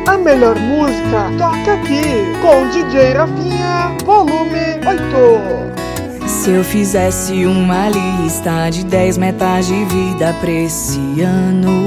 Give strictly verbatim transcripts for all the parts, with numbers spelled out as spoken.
A melhor música toca aqui com D J Rafinha, volume oito. Se eu fizesse uma lista de dez metas de vida pra esse ano,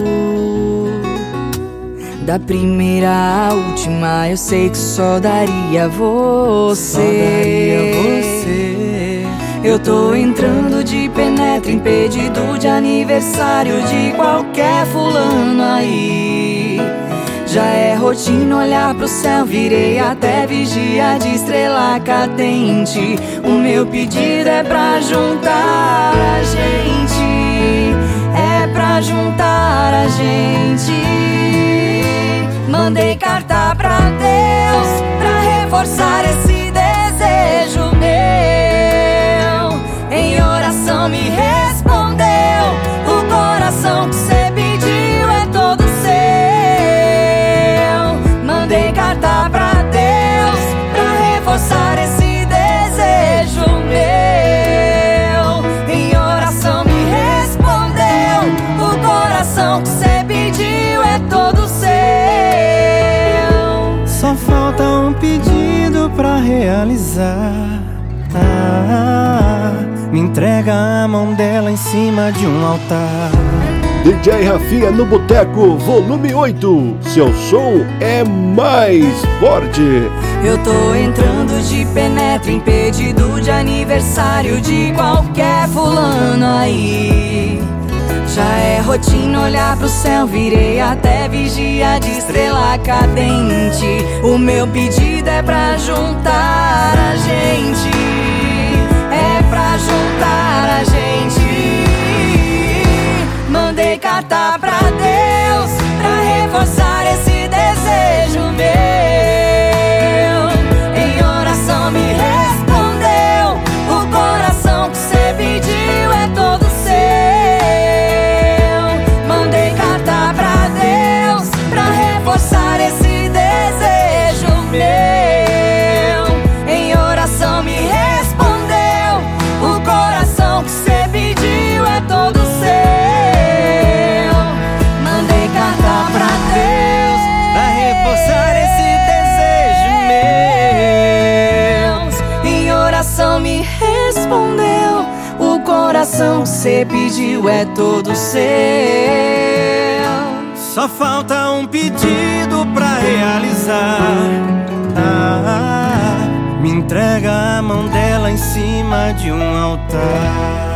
da primeira à última, eu sei que só daria você. Só daria você. Eu tô entrando de penetra em pedido de aniversário de qualquer fulano aí. Já é rotina olhar pro céu, virei até vigia de estrela cadente. O meu pedido é pra juntar a gente, é pra juntar a gente. Mandei carta pra Deus pra reforçar esse desejo meu. Em oração me respondeu, o coração que cê pediu é todo seu. Mandei carta pra Deus pra reforçar esse desejo meu. Em oração me respondeu, o coração que cê pediu é todo seu. Só falta um pedido pra realizar. Ah, me entrega a mão dela em cima de um altar. D J Rafinha no Boteco, volume oito. Seu som é mais forte. Eu tô entrando de penetra em pedido de aniversário de qualquer fulano aí. Já é rotina olhar pro céu, virei até vigia de estrela cadente. O meu pedido é pra juntar a gente, é pra juntar a gente. Mandei carta pra Deus pra reforçar esse desejo meu. Em oração me respondeu, o coração que cê pediu é todo seu. Mandei carta pra Deus pra reforçar esse desejo meu. Em oração me respondeu, o coração que cê pediu é todo seu. Me respondeu, o coração que cê pediu é todo seu. Só falta um pedido pra realizar. Ah, me entrega a mão dela em cima de um altar.